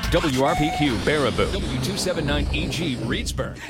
WRPQ Baraboo. W279EG Reedsburg.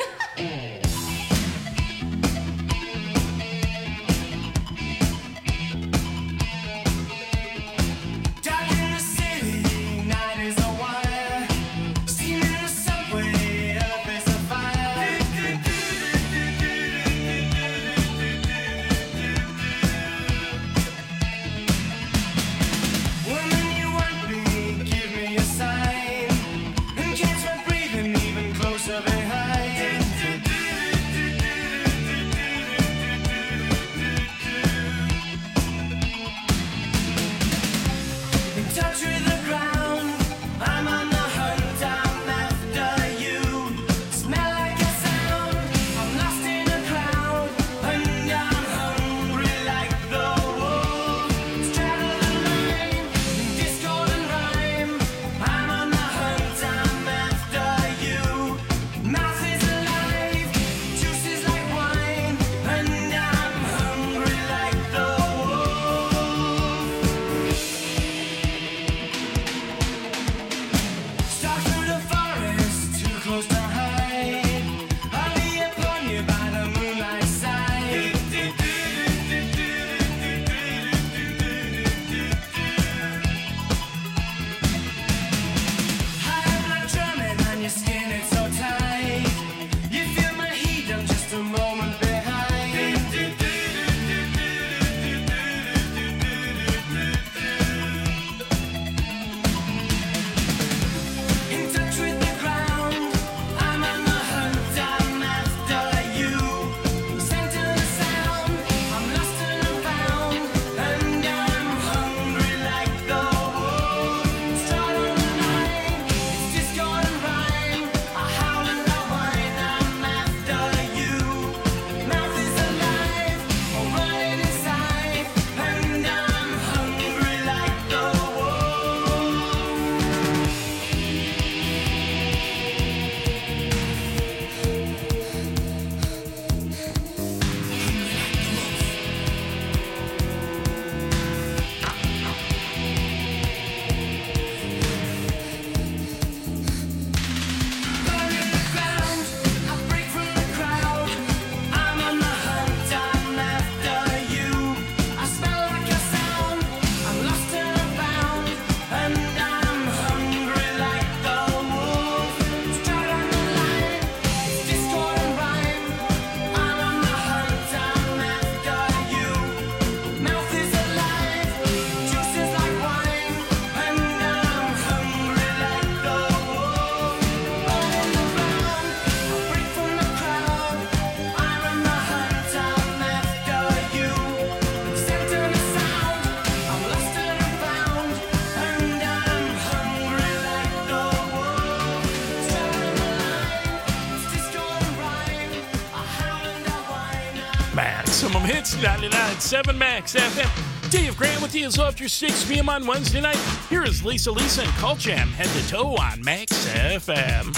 Maximum Hits, 99.7 Max FM. Dave Grant with you as well after 6 p.m. on Wednesday night. Here is Lisa and Cult Jam, head to toe on Max FM.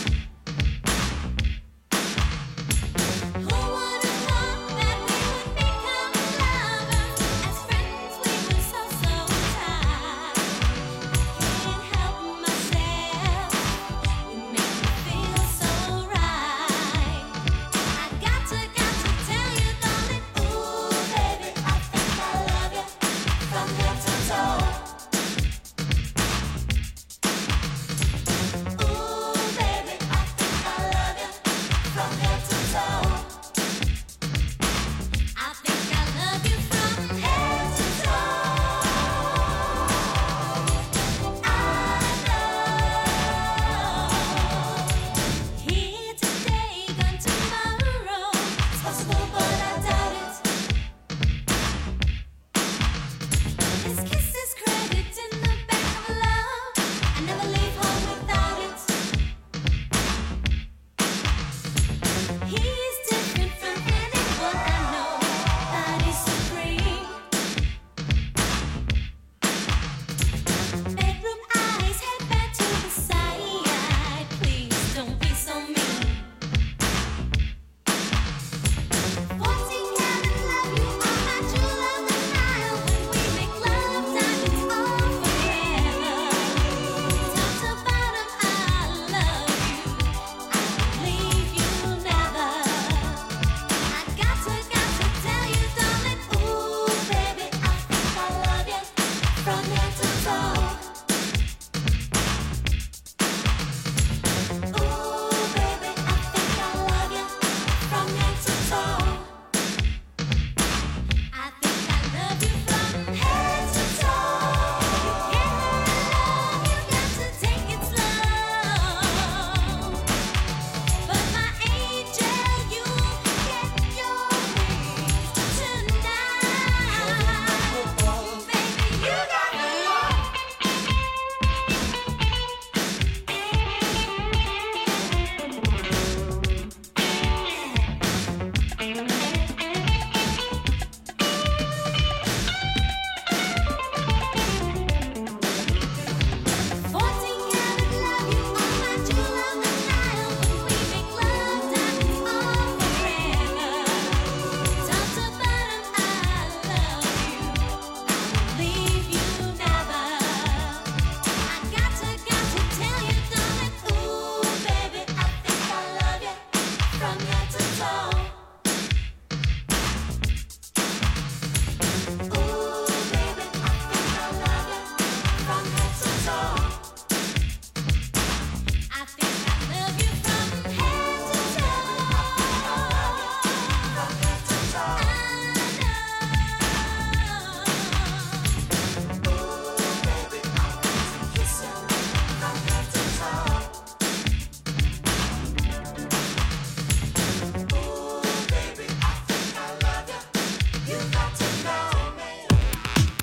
Who would've thought that we would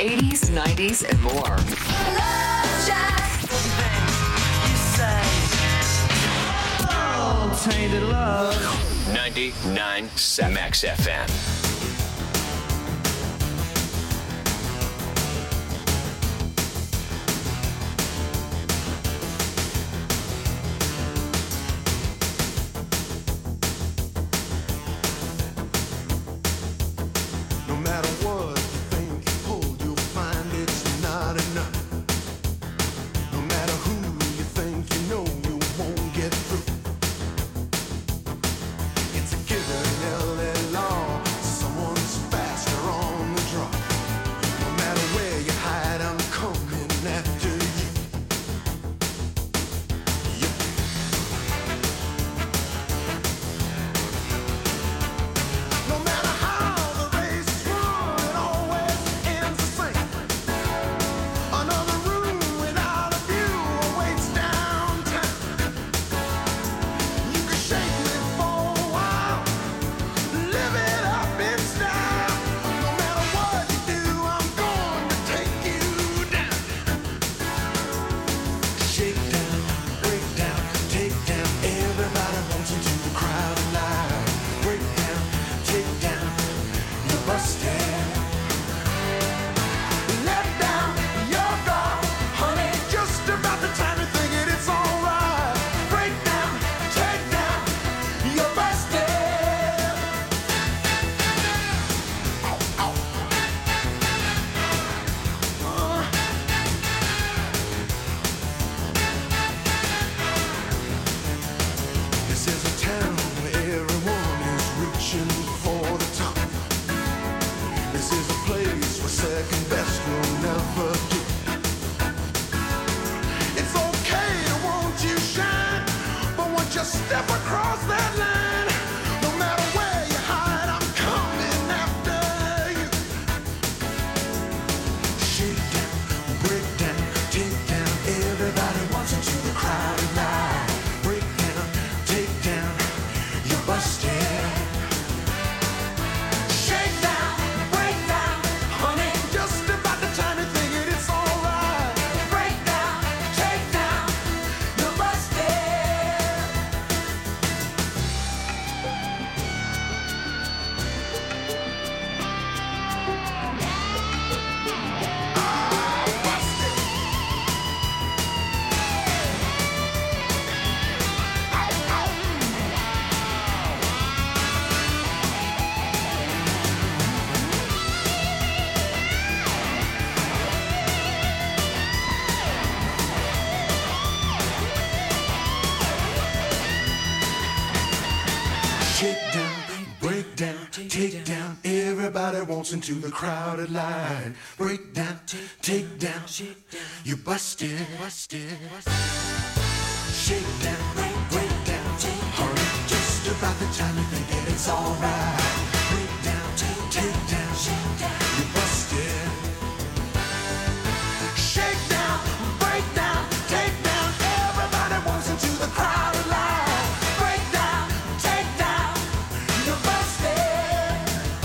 80s, 90s, and more. Love Shack. You say, oh, tainted love. 99 Max FM. No matter what you think you hold, you'll find it's not enough. No matter who you think you know, you won't get through. It's a given LA law. Someone's faster on the draw. No matter where you hide, I'm coming after you. Yep. No matter how the race is run, it always ends the same. Another room without a view awaits downtown. You can shake me for a while, live it up in style. No matter what you do, I'm going to take you down. Shake down, break down, take down. Everybody wants into the crowd alive. Break down, take down, you're busted. Let down your guard, honey. Just about the time you're thinking it's alright. Break down, take down, you're busted. Ow, ow. This is a town where everyone is reaching for the top. This is a place where second best will never do. It's okay to want you shine, but once you step across that line, no matter where you hide, I'm coming after you. Shake down, break down, take down. Everybody wants into the crowd alive. Break down, take down, you're busted. Shake down, break down, honey. Just about the time you're thinking it's alright. Break down, take down, you're busted. Shake down, break down, take down. Everybody wants into the crowded line. Break down, take down, you busted. Shake down, break down, hurry. Just about the time you think it's alright. Break down, take down, you busted. Shake down, break down, take down. Everybody wants into the crowded line. Break down, take down, you're busted.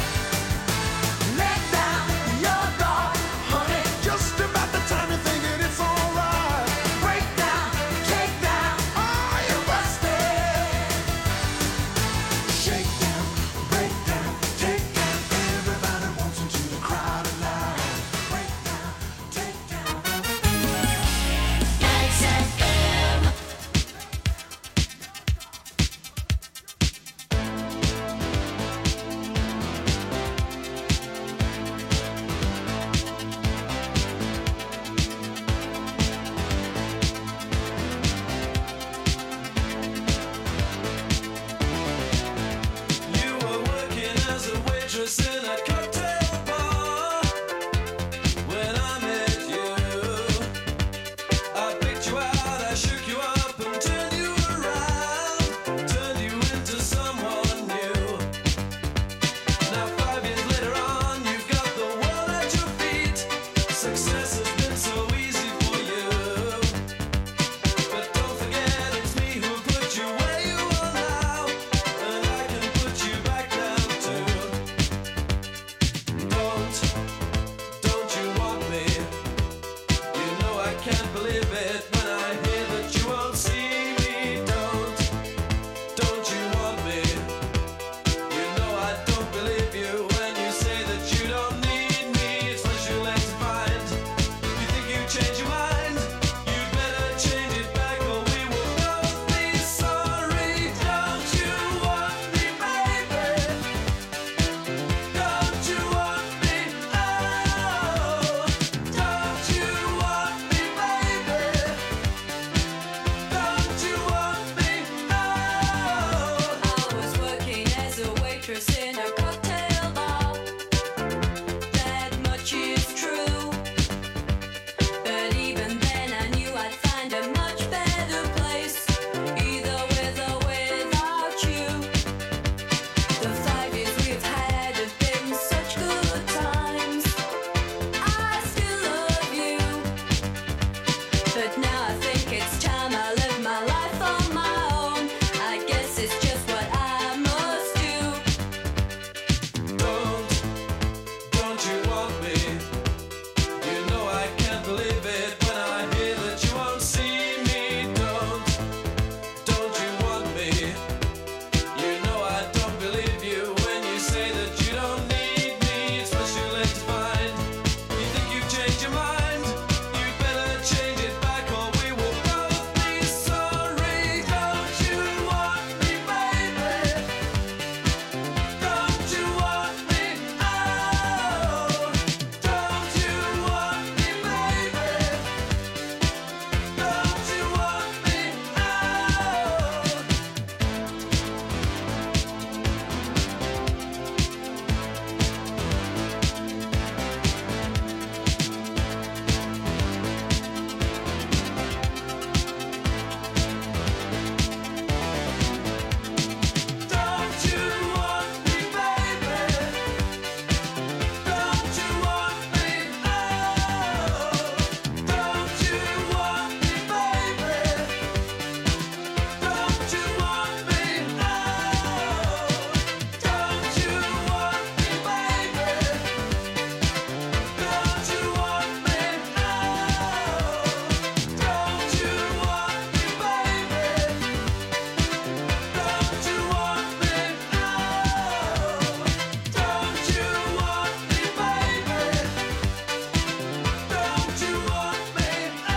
Let down your guard, honey. Just about the time you're thinking it's alright. Break down, take down, oh, you're busted. Shake down, break believe it when I hear that you won't see me. Don't you want me? You know I don't believe you when you say that you don't need me. It's what you like to find. You think you change your mind? You'd better change it back or we will both be sorry. Don't you want me, baby? Don't you want me? Oh, don't you want me, baby? Don't you want me? Oh. I was working as a waitress in a cocktail bar. That much is true. But even then I knew I'd find a much better place, either with or without you. The 5 years we've had have been such good times. I still love you. But now I think it's time I live my life on my own. I guess it's just what I must do. Don't you want me? You know I can't believe it when I hear that you won't see me. Don't you want me? You know I don't believe you when you say that you don't need me. It's what you like to find. You think you've changed your mind? You'd better change it back or we will both be sorry. Don't you want me, baby? Don't you want me? Oh, don't you want me, baby? Don't you want me? Don't you want me, baby? Don't you want me? Oh, don't you want me, baby? Don't you want me? Oh, don't you want me, baby? Don't you want me? Oh, don't you want me, baby? Don't you want me? Oh, don't you want me, baby? Don't you want me?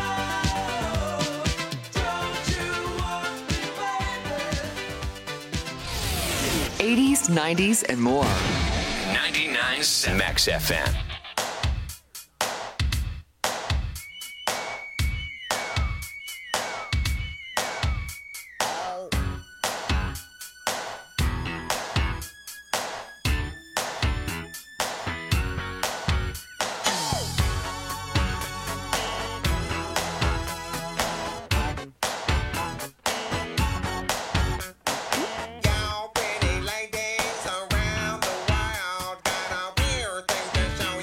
Oh, don't you want me, baby? 80s, 90s, and more. 99 Max FM. Y'all pretty ladies around the world got a weird thing to show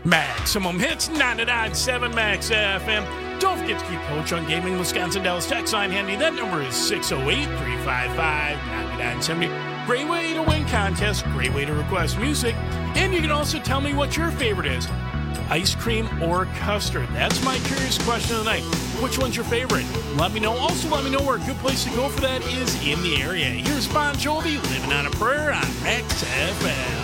Maximum Hits, 99.7 Max FM. Don't forget to keep Coach on Gaming Wisconsin Dells text line handy. That number is 608-355-9970. Great way to win contests, great way to request music, and you can also tell me what your favorite is. Ice cream or custard? That's my curious question of the night. Which one's your favorite? Let me know. Also, let me know where a good place to go for that is in the area. Here's Bon Jovi, Living on a Prayer on Max FM.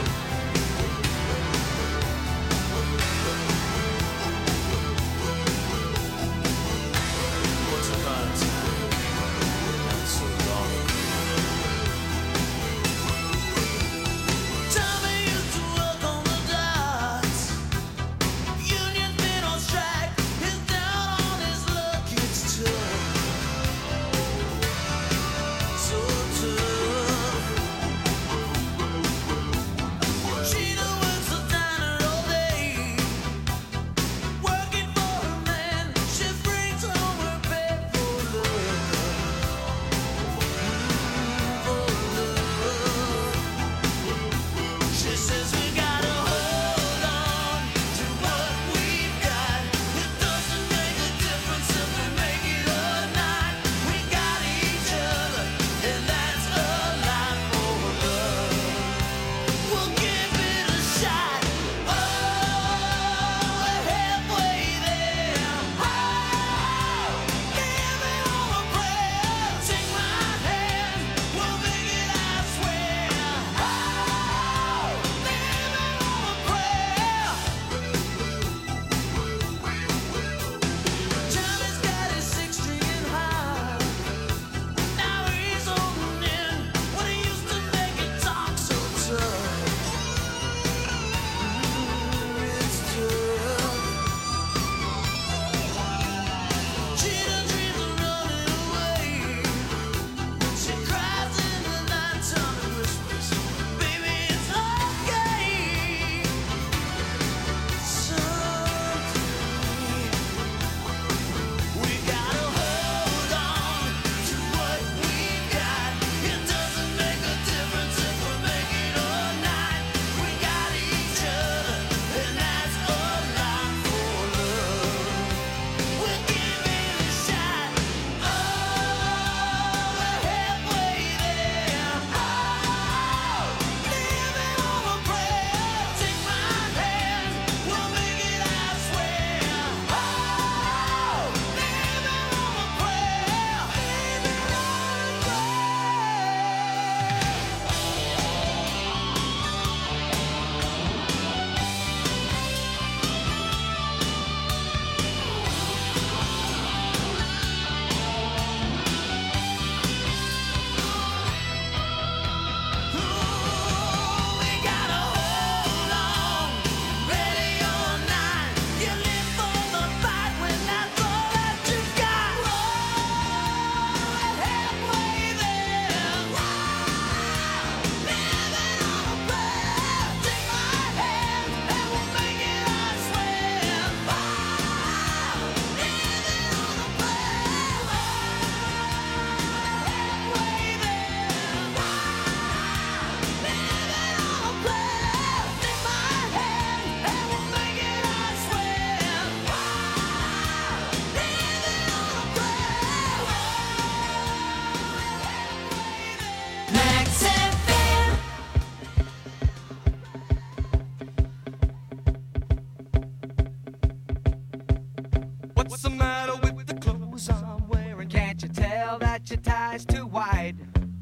What's the matter with the clothes I'm wearing? Can't you tell that your tie's too wide?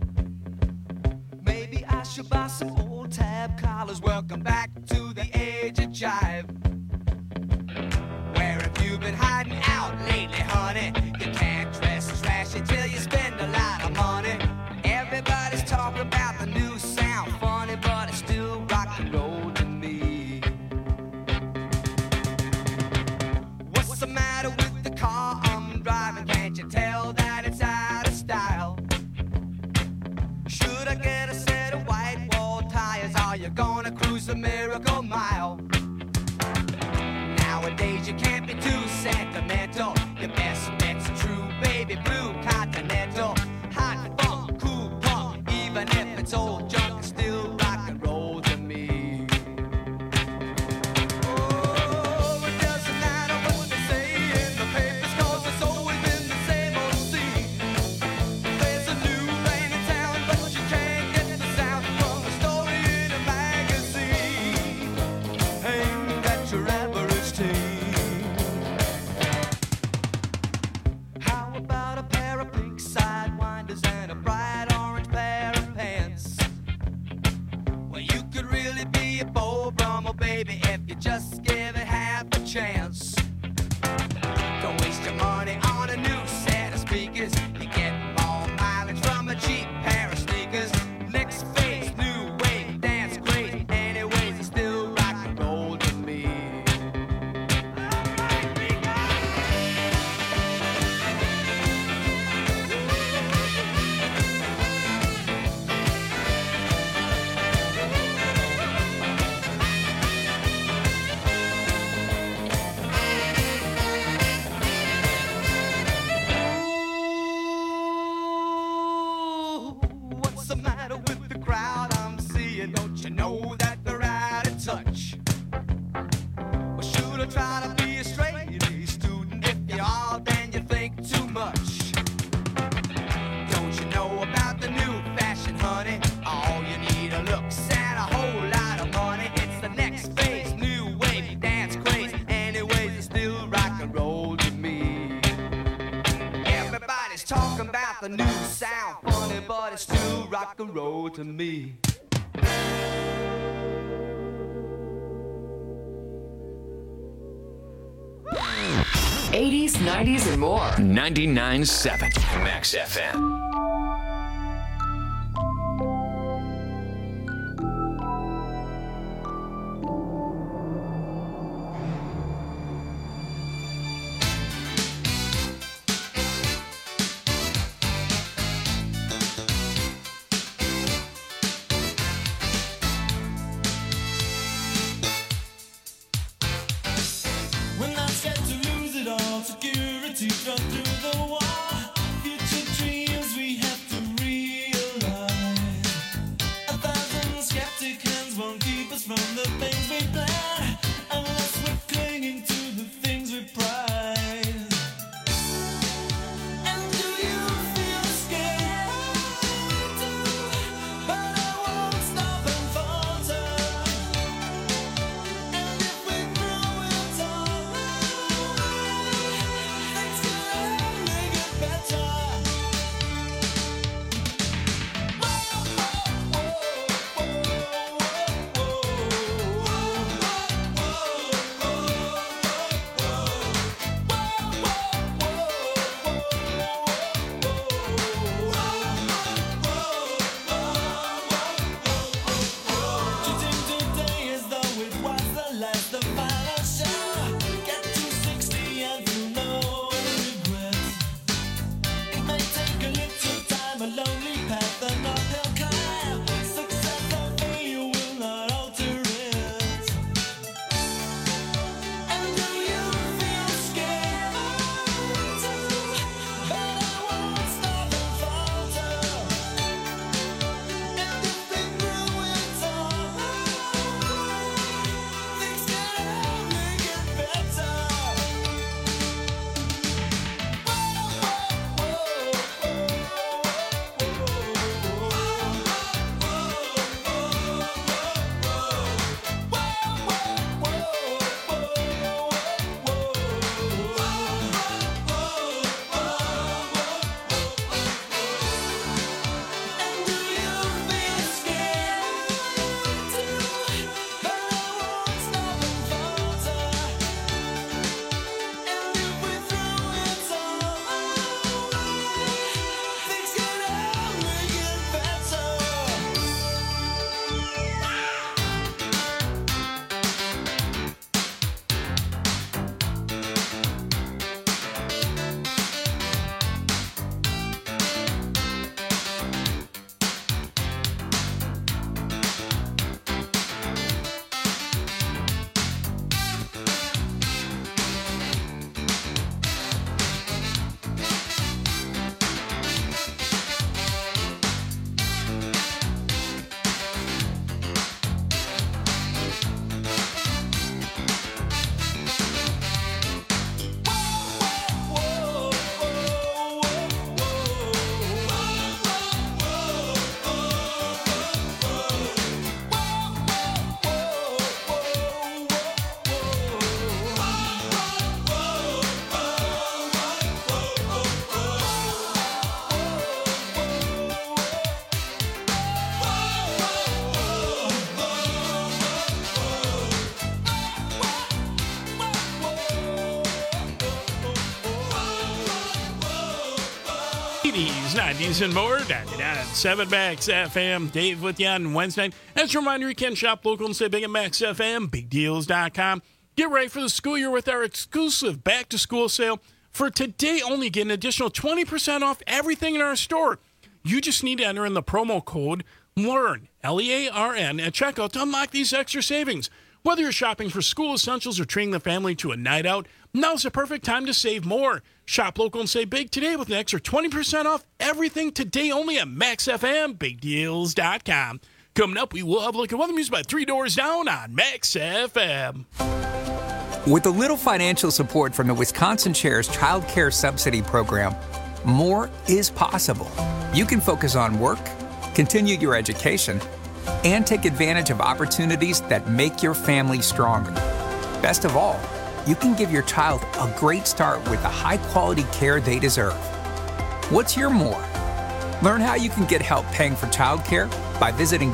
Maybe I should buy some old tab collars. Welcome back to the age of jive. Where have you been hiding out lately, honey? You can't dress as trashy till you spend a lot of money. Everybody's talking about the new sound, funny, but it's still rock and roll to me. What's the matter with the car I'm driving? Can't you tell that it's out of style? Should I get a set of white wall tires? Are you gonna cruise the Miracle Mile? Nowadays you can't be too sentimental. Your best bet's a true baby blue Continental. Hot funk, cool punk, even if it's old junk, it's still rock and roll to me. Oh, a bowl from a baby if you just give it half a chance. Don't waste your money on a new set of speakers. You get more mileage from a cheap pair of sneakers. Next phase, new wave, dance crazy. Anyways, it's still rock and roll to me. What's the matter with the crowd I'm seeing? Don't you know that they're out of touch? Well, should I try to be a straight A student? If you are, then you think too much. Don't you know about the new fashion, honey? All you need are looks and a whole lot of money. It's the next phase, new wave, dance craze. Anyways, it's still rock and roll to me. Everybody's talking about the new sound, funny, but it's still rock and roll to me. 80s, 90s, and more. 99.7 Max FM. We're not scared to lose it all. Security shut through the wall. Future dreams we have to realize. 1,000 skeptic hands won't keep us from the things we plan, unless we're clinging to the things we prize. And do you feel scared? But I won't stop and falter. And if we throw it all away, things can only get better. 80s, 90s, and more. 99.7 Max FM. Dave with you on Wednesday. As a reminder, you can shop local and say big at Max FM, bigdeals.com. Get ready for the school year with our exclusive back-to-school sale. For today only, get an additional 20% off everything in our store. You just need to enter in the promo code LEARN, L-E-A-R-N, at checkout to unlock these extra savings. Whether you're shopping for school essentials or treating the family to a night out, now's the perfect time to save more. Shop local and save big today with an extra 20% off everything today only at Max FM, bigdeals.com. Coming up, we will have a look at weather news by 3 Doors Down on Max FM. With a little financial support from the Wisconsin Chair's Child Care Subsidy Program, more is possible. You can focus on work, continue your education, and take advantage of opportunities that make your family stronger. Best of all, you can give your child a great start with the high-quality care they deserve. What's your more? Learn how you can get help paying for childcare by visiting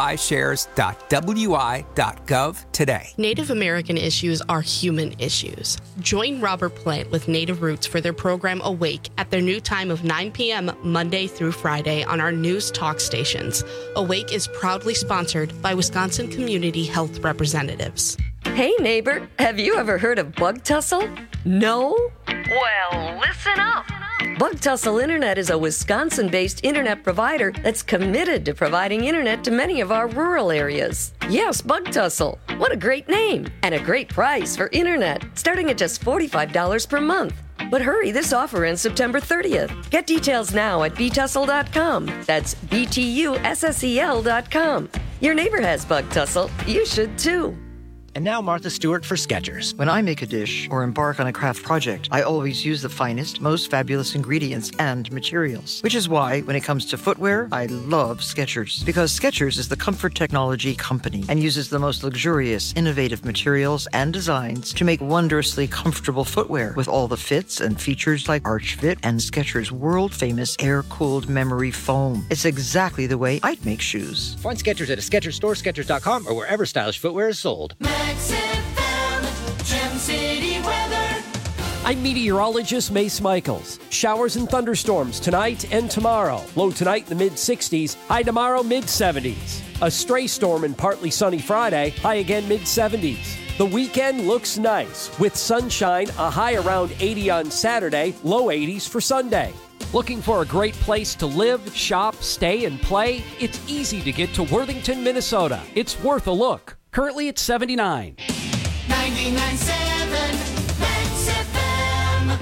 wishares.wi.gov today. Native American issues are human issues. Join Robert Plant with Native Roots for their program Awake at their new time of 9 p.m. Monday through Friday on our news talk stations. Awake is proudly sponsored by Wisconsin Community Health Representatives. Hey neighbor, have you ever heard of Bug Tussle? No? Well, listen up. Bug Tussle Internet is a Wisconsin-based internet provider that's committed to providing internet to many of our rural areas. Yes, Bug Tussle. What a great name and a great price for internet, starting at just $45 per month. But hurry, this offer ends September 30th. Get details now at btussle.com. That's BTUSSEL.com. Your neighbor has Bug Tussle. You should too. And now Martha Stewart for Skechers. When I make a dish or embark on a craft project, I always use the finest, most fabulous ingredients and materials. Which is why, when it comes to footwear, I love Skechers. Because Skechers is the comfort technology company and uses the most luxurious, innovative materials and designs to make wondrously comfortable footwear with all the fits and features like Arch Fit and Skechers' world-famous air-cooled memory foam. It's exactly the way I'd make shoes. Find Skechers at a Skechers store, Skechers.com, or wherever stylish footwear is sold. Max FM, Gem City weather. I'm meteorologist Mace Michaels. Showers and thunderstorms tonight and tomorrow. Low tonight in the mid-60s, high tomorrow mid-70s. A stray storm and partly sunny Friday, high again mid-70s. The weekend looks nice with sunshine, a high around 80 on Saturday, low 80s for Sunday. Looking for a great place to live, shop, stay, and play? It's easy to get to Worthington, Minnesota. It's worth a look. Currently at 79. 99.7 Max FM.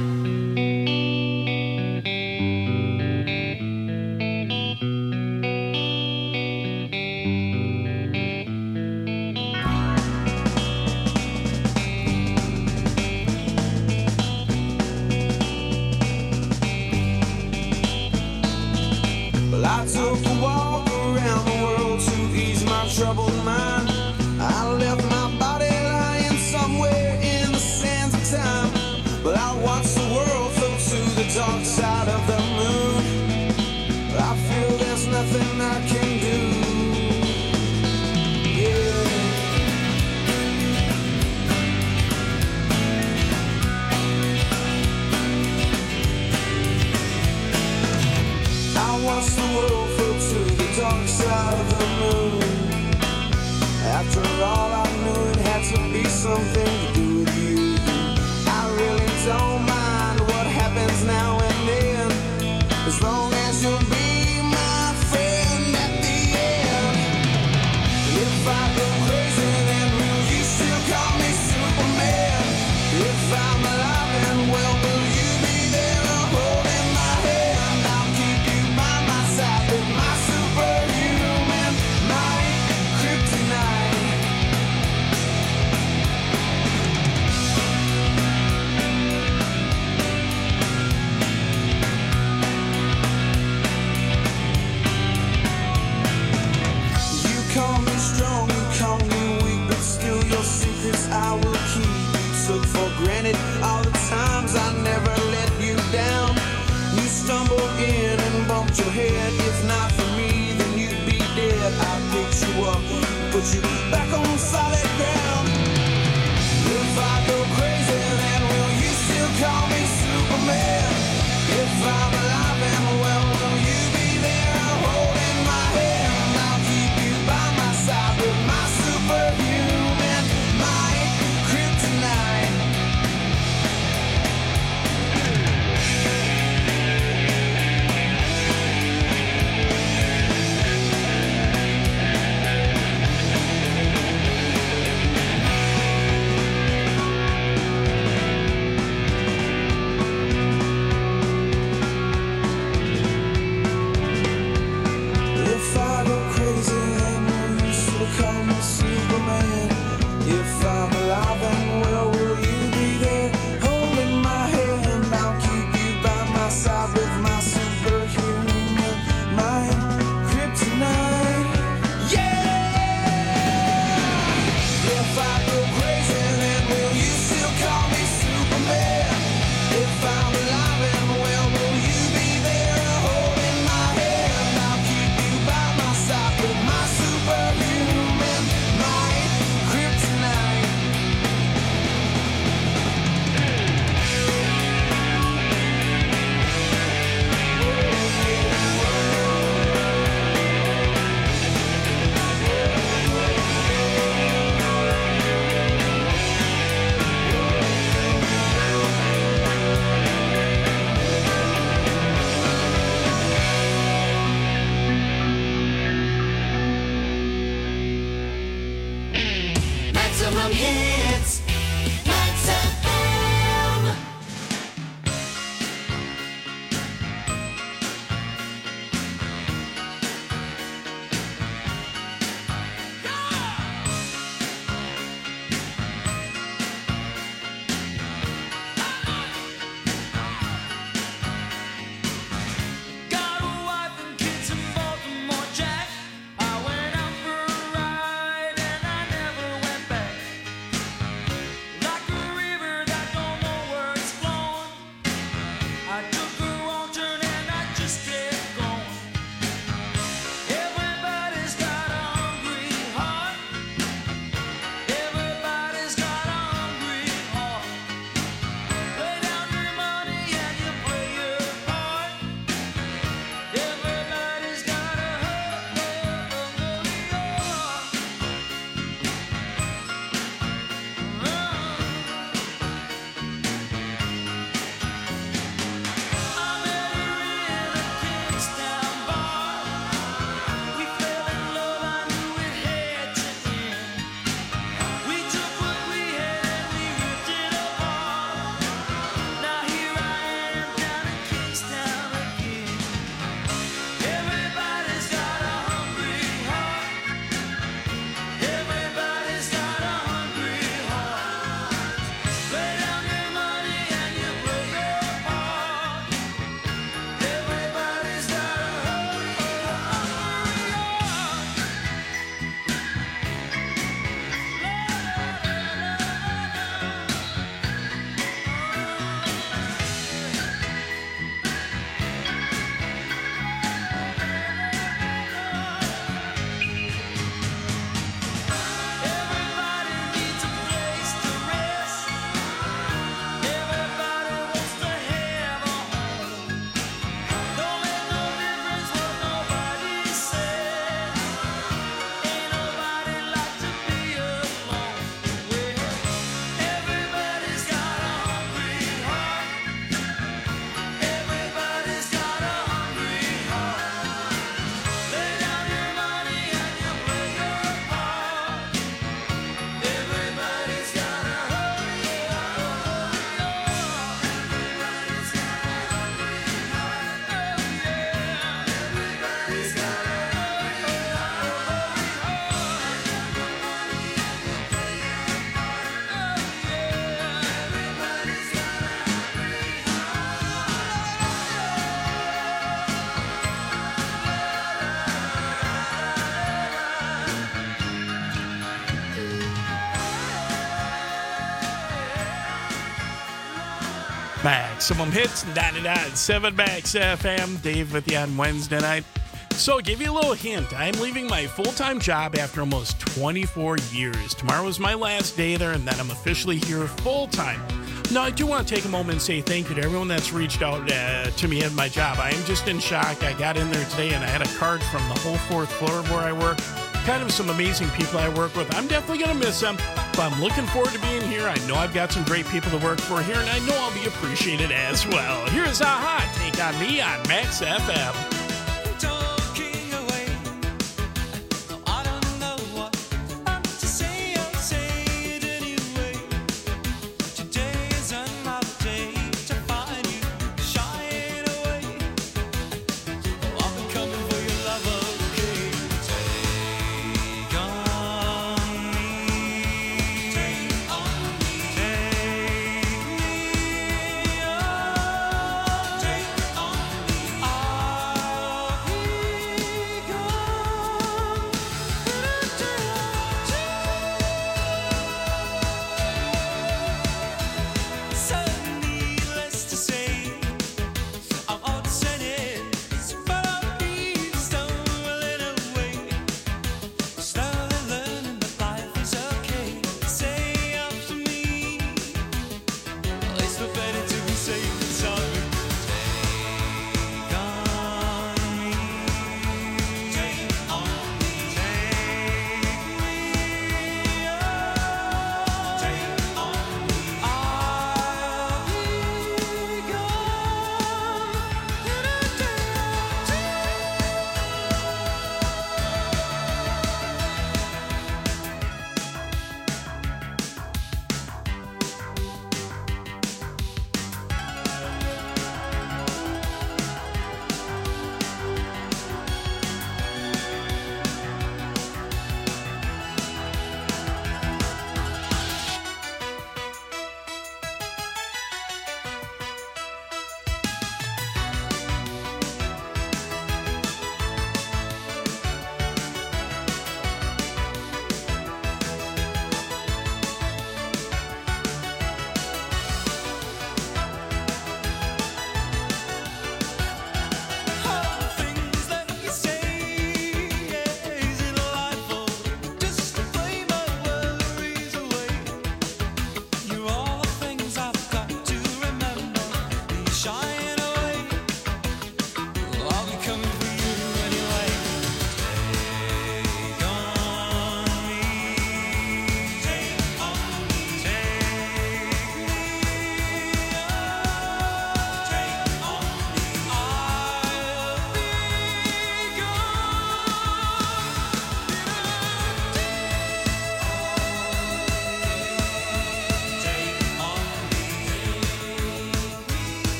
Well, I took a walk around the world to ease my troubled mind. I left my body lying somewhere in the sands of time. But I watched the world float to the dark side of the moon. I feel there's nothing I can do. Yeah. I watched the world float to the dark side of the moon. After all, I knew it had to be something to do with you. I really don't mind what happens now and then, as long as you'll be my friend at the end. If I go crazy, then will you still call me Superman? If I'm alive and well, will you be there holding my hand? I'll keep you by my side with my superhuman might, kryptonite. You call me strong, you call me weak, but still your secrets I will keep. You took for granted all the times I never let you down. You stumbled in and bumped your head. If not for me, then you'd be dead. I picked you up, put you back on solid ground. If I go crazy, then will you still call me Superman? If I'm alive and well, hits. Max FM. Got a wife and kids in Baltimore, Jack. I went out for a ride and I never went back. Like a river that don't know where it's flowing. I took a wrong turn and I just kept going. Everybody's got a hungry heart. Everybody's got a hungry heart. Lay down your money and you play your part. Everybody's got a hungry heart. I met her in a Kingstown bar. We fell in love, I knew it had to end. We took what we had and we ripped it apart. Now here I am down in Kingstown again. Everybody's got a hungry heart. Everybody's got a hungry heart. Lay down your money and you play your part. Everybody's got a hungry heart. Everybody needs a place to rest. Everybody wants to have a home. Don't make no difference what nobody says. Ain't nobody like to be alone. Well, everybody's got a hungry heart. Everybody's got a hungry heart. Lay down your money and you play your part. Everybody's got a hungry heart. Everybody's got a hungry heart. Everybody's got a hungry heart. Everybody's got a hungry heart. Maximum Hits, 99.7 Max FM. Dave with you on Wednesday night. So, give you a little hint. I'm leaving my full-time job after almost 24 years. Tomorrow is my last day there, and then I'm officially here full-time. Now, I do want to take a moment and say thank you to everyone that's reached out to me at my job. I am just in shock. I got in there today, and I had a card from the whole fourth floor where I work. Kind of some amazing people I work with. I'm definitely going to miss them, but I'm looking forward to being here. I know I've got some great people to work for here, and I know I'll be appreciated as well. Here's AHA, Take On Me on Max FM. Talking away. I don't know what to say. I'll say it anyway. Today is another day to find you shying away. I'm coming for your love, okay? Take on me. Take on me. Take me on. Take on me.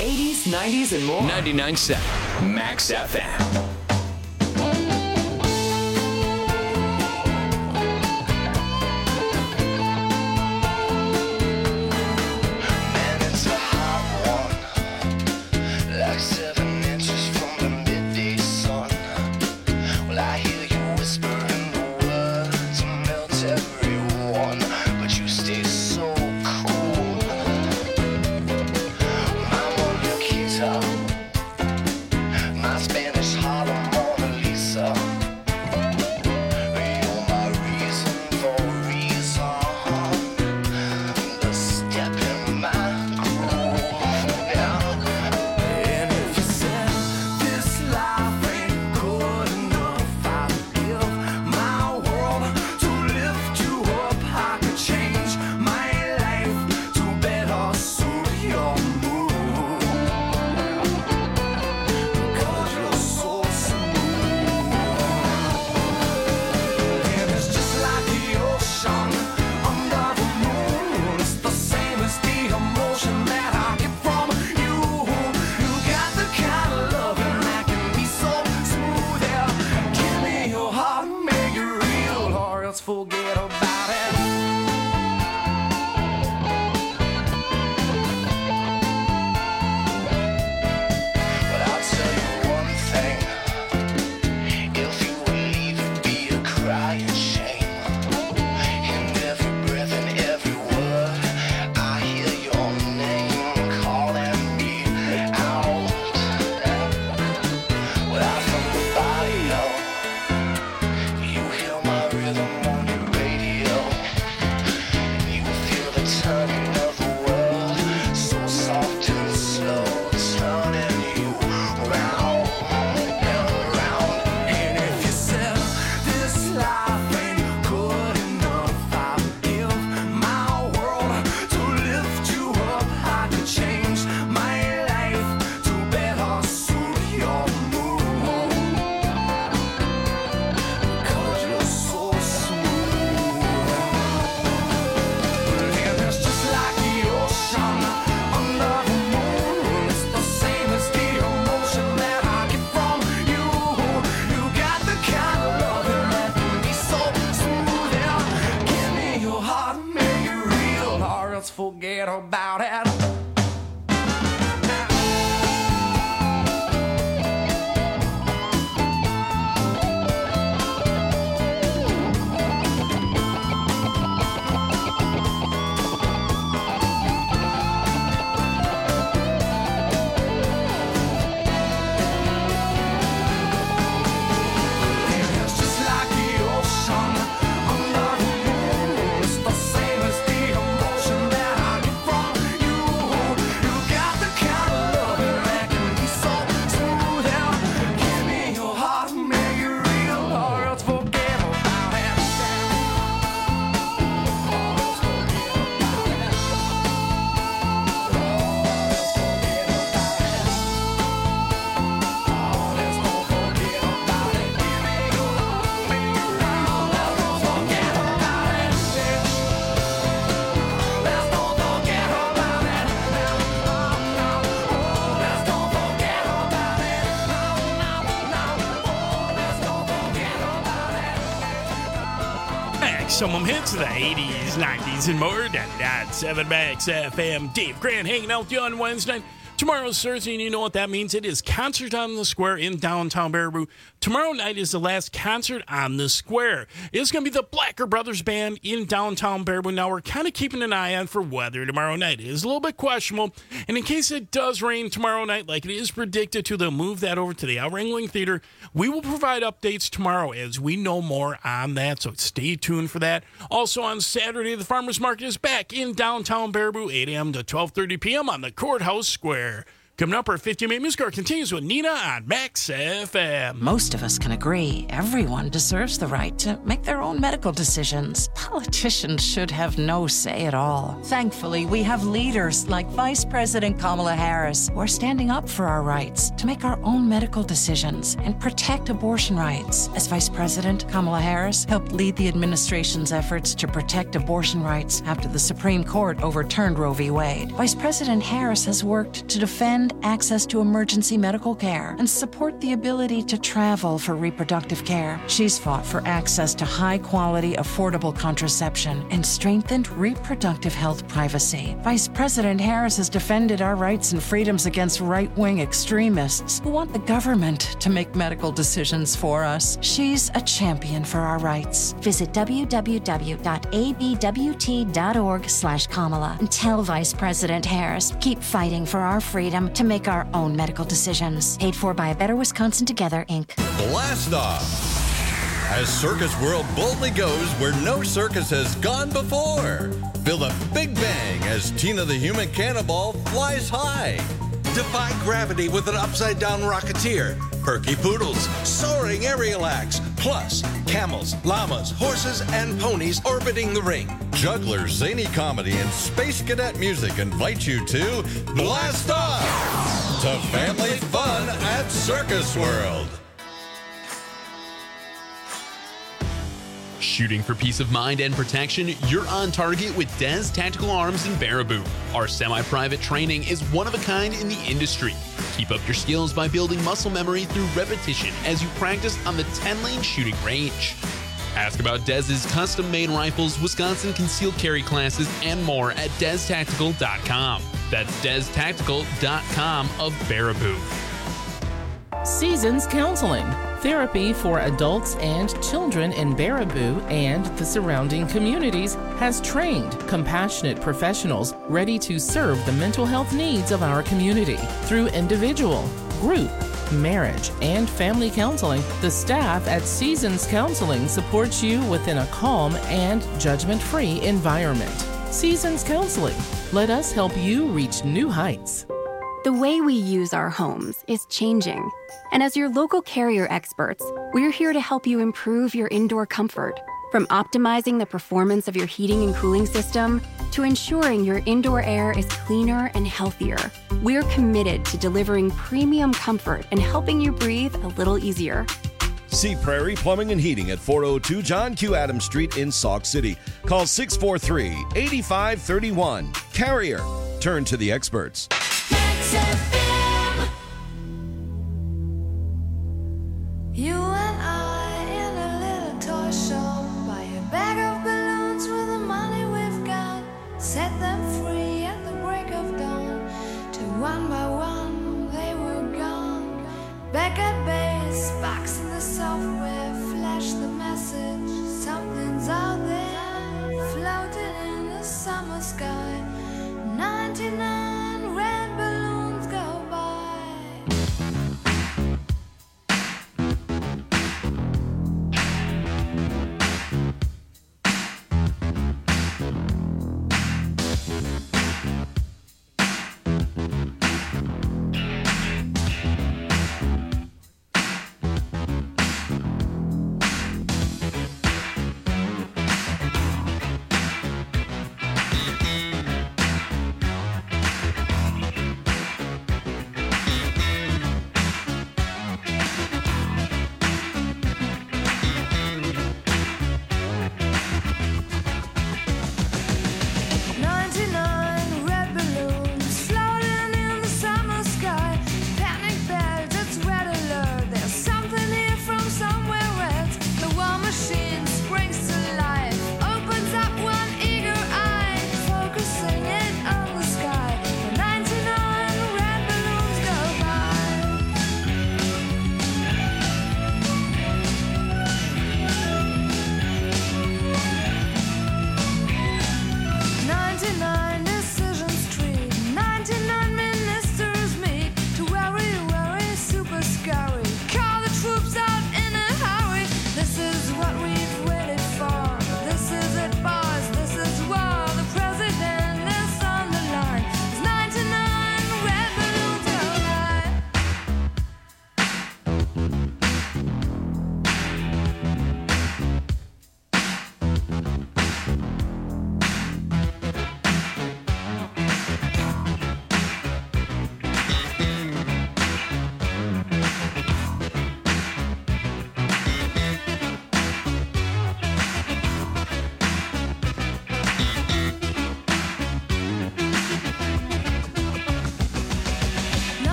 80s, 90s, and more. 99.7 Max FM. Like 7 inches from the midday sun. Well, I hear you whispering the words and melt everyone, but you stay so cool. My Mona Lisa, my Spanish Harlem Mona Lisa. You're my reason for reason, the step in my groove. And if you said this life ain't good enough, I'd give my world to lift you up. I could change my life to better suit your mood, because you're so smooth. And it's just like the ocean under the moon. It's the same as the emotion that I get from you. You got the kind of loving that can be so smooth. Yeah, give me your heart and make it real, or else forget about it. But I'll tell you one thing: if you would leave, it'd be a crying shame. In every breath and every word, I hear your name calling me out. Well, I'm from the barrio. You hear my rhythm on your radio. You feel the turning of the world, so soft and slow, turning you round and round. And if you said this life ain't good enough, I'd give my world to lift you up. I could change my life to better suit your mood, because you're so smooth. And it's just like the ocean under the moon. It's the same as the emotion that I get from you. You got the kind of loving that can be so smooth. Yeah, give me your heart and make it real, or else forget about it. It's just like the ocean under the moon. It's the same as the emotion that I get from you. You got the kind of loving that can be so smooth. Yeah, give me your heart and make it real, or else forget about it. Maximum hits of the 80s, 90s, and more. 99.7 Max FM. Dave Grant hanging out with you on Wednesday. Tomorrow's Thursday, and you know what that means. It is Concert on the Square in downtown Baraboo. Tomorrow night is the last concert on the Square. It's going to be the Blacker Brothers Band in downtown Baraboo. Now, we're kind of keeping an eye on for weather tomorrow night. It is a little bit questionable, and in case it does rain tomorrow night, like it is predicted to, they'll move that over to the Al Ringling Theater. We will provide updates tomorrow as we know more on that, so stay tuned for that. Also on Saturday, the Farmers Market is back in downtown Baraboo, 8 a.m. to 12:30 p.m. on the Courthouse Square. Coming up, our 50-minute music hour continues with Nina on Max FM. Most of us can agree everyone deserves the right to make their own medical decisions. Politicians should have no say at all. Thankfully, we have leaders like Vice President Kamala Harris who are standing up for our rights to make our own medical decisions and protect abortion rights. As Vice President, Kamala Harris helped lead the administration's efforts to protect abortion rights after the Supreme Court overturned Roe v. Wade. Vice President Harris has worked to defend expand access to emergency medical care and support the ability to travel for reproductive care. She's fought for access to high-quality, affordable contraception and strengthened reproductive health privacy. Vice President Harris has defended our rights and freedoms against right-wing extremists who want the government to make medical decisions for us. She's a champion for our rights. Visit www.abwt.org/Kamala and tell Vice President Harris, keep fighting for our freedom to make our own medical decisions. Paid for by A Better Wisconsin Together, Inc. Blast Off! As Circus World boldly goes where no circus has gone before. Feel the big bang as Tina the Human Cannonball flies high. Defy gravity with an upside-down rocketeer. Perky poodles, soaring aerial acts, plus camels, llamas, horses, and ponies orbiting the ring. Jugglers, zany comedy, and space cadet music invite you to Blast Off! To family fun at Circus World. Shooting for peace of mind and protection, you're on target with Des Tactical Arms in Baraboo. Our semi-private training is one of a kind in the industry. Keep up your skills by building muscle memory through repetition as you practice on the 10-lane shooting range. Ask about Dez's custom-made rifles, Wisconsin concealed carry classes, and more at DezTactical.com. That's DezTactical.com of Baraboo. Seasons Counseling, therapy for adults and children in Baraboo and the surrounding communities, has trained, compassionate professionals ready to serve the mental health needs of our community. Through individual, group, marriage, and family counseling, the staff at Seasons Counseling supports you within a calm and judgment-free environment. Seasons Counseling. Let us help you reach new heights. The way we use our homes is changing. And as your local Carrier experts, we're here to help you improve your indoor comfort. From optimizing the performance of your heating and cooling system to ensuring your indoor air is cleaner and healthier, we're committed to delivering premium comfort and helping you breathe a little easier. See Prairie Plumbing and Heating at 402 John Q. Adams Street in Sauk City. Call 643-8531. Carrier. Turn to the experts. You and I in a little toy shop, buy a bag of balloons with the money we've got, set them free at the break of dawn, till one by one they were gone. Back at base, box in the software, flash the message, something's out there, floating in the summer sky. 99 red balloons go by.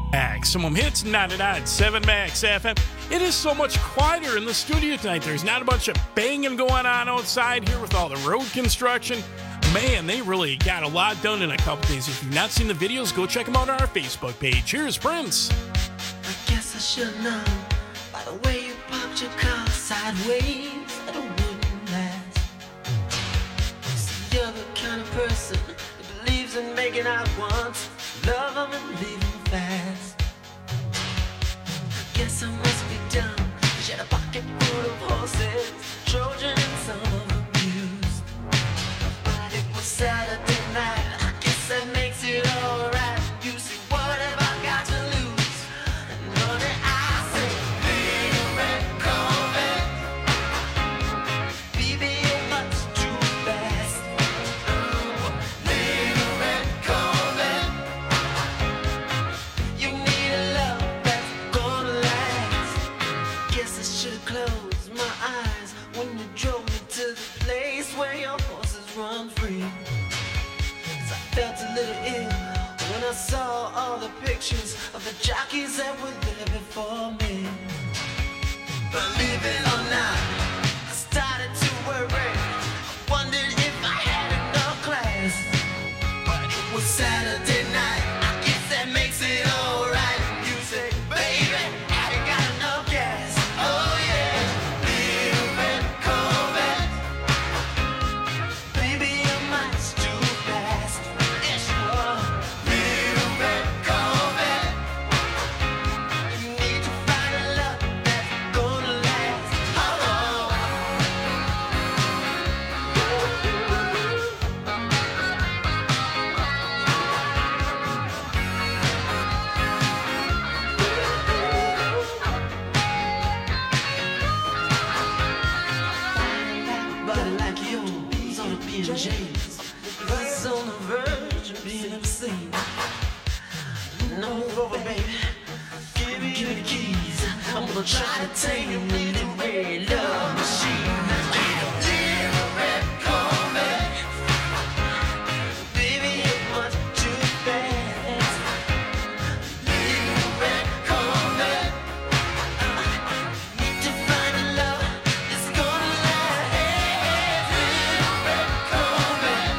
Maximum Hits 99.7 Max FM. It is so much quieter in the studio tonight. There's not a bunch of banging going on outside here with all the road construction. Man, they really got a lot done in a couple days. If you've not seen the videos, go check them out on our Facebook page. Here's Prince. I guess I should know by the way you popped your car sideways that it wouldn't last. See, you're the kind of person who believes in making out once, love them and leave them fast. I guess I must be dumb. She had a pocket full of horses, Trojan and some of them used. But it was Saturday night. I guess that makes it alright. You see, what have I got to lose? And honey, I say, little red Corvette, baby, you're much too fast. Little red Corvette, you need a love that's gonna last. Guess I should've closed my eyes when you drove me to the place where your horses run free. 'Cause I felt a little ill when I saw all the pictures of the jockeys that were there before me. Believe it or not, I started to worry. I wondered if I had enough class. But it was Saturday night. I guess that makes it alright. You say, baby, I ain't got enough gas. Oh yeah, little red Corvette, baby, you're much too fast. Yes, you are. Little red Corvette, you need to find a love that's gonna last. Oh, body like yours on a PJs, buzz on the verge of being obscene. No move over, baby. Give me the keys. I'm gonna try to tame your really red love machine. Little red Corvette, baby, you're much too fast. Little red Corvette, need to find a love that's gonna last. Little red Corvette,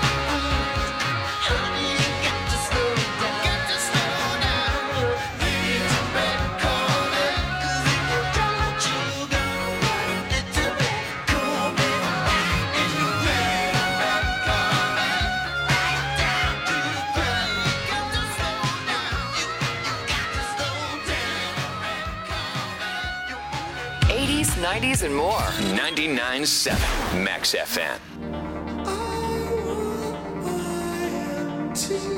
honey, you got to slow down. Little red Corvette, 'cause if you don't, you gonna run. Little red Corvette, and you little red Corvette, right down to the ground. You got to slow down. You got to slow down. 80s, 90s, and more. 99.7 Max FM. To